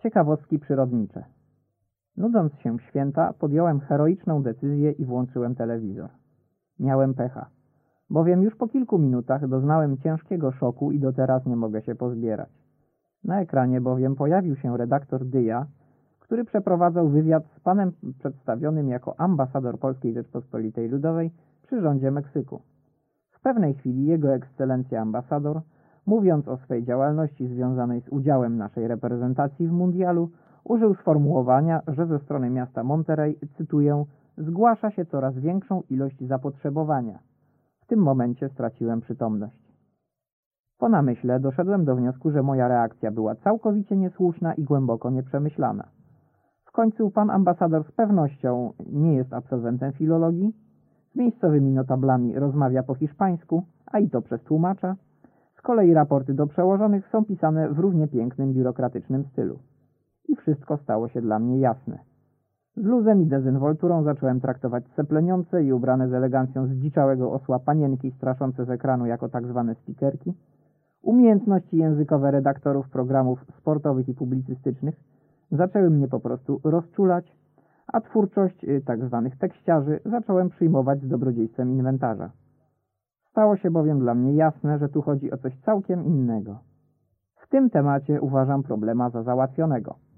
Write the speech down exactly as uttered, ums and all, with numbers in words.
Ciekawostki przyrodnicze. Nudząc się w święta, podjąłem heroiczną decyzję i włączyłem telewizor. Miałem pecha, bowiem już po kilku minutach doznałem ciężkiego szoku i do teraz nie mogę się pozbierać. Na ekranie bowiem pojawił się redaktor Dyja, który przeprowadzał wywiad z panem przedstawionym jako ambasador Polskiej Rzeczpospolitej Ludowej przy rządzie Meksyku. W pewnej chwili jego ekscelencja ambasador, mówiąc o swej działalności związanej z udziałem naszej reprezentacji w mundialu, użył sformułowania, że ze strony miasta Monterrey, cytuję, zgłasza się coraz większą ilość zapotrzebowania. W tym momencie straciłem przytomność. Po namyśle doszedłem do wniosku, że moja reakcja była całkowicie niesłuszna i głęboko nieprzemyślana. W końcu pan ambasador z pewnością nie jest absolwentem filologii, z miejscowymi notablami rozmawia po hiszpańsku, a i to przez tłumacza. Z kolei raporty do przełożonych są pisane w równie pięknym, biurokratycznym stylu. I wszystko stało się dla mnie jasne. Z luzem i dezynwolturą zacząłem traktować sepleniące i ubrane z elegancją zdziczałego osła panienki straszące z ekranu jako tak zwane spikerki, umiejętności językowe redaktorów programów sportowych i publicystycznych zaczęły mnie po prostu rozczulać, a twórczość tak zwanych tekściarzy zacząłem przyjmować z dobrodziejstwem inwentarza. Stało się bowiem dla mnie jasne, że tu chodzi o coś całkiem innego. W tym temacie uważam problema za załatwionego.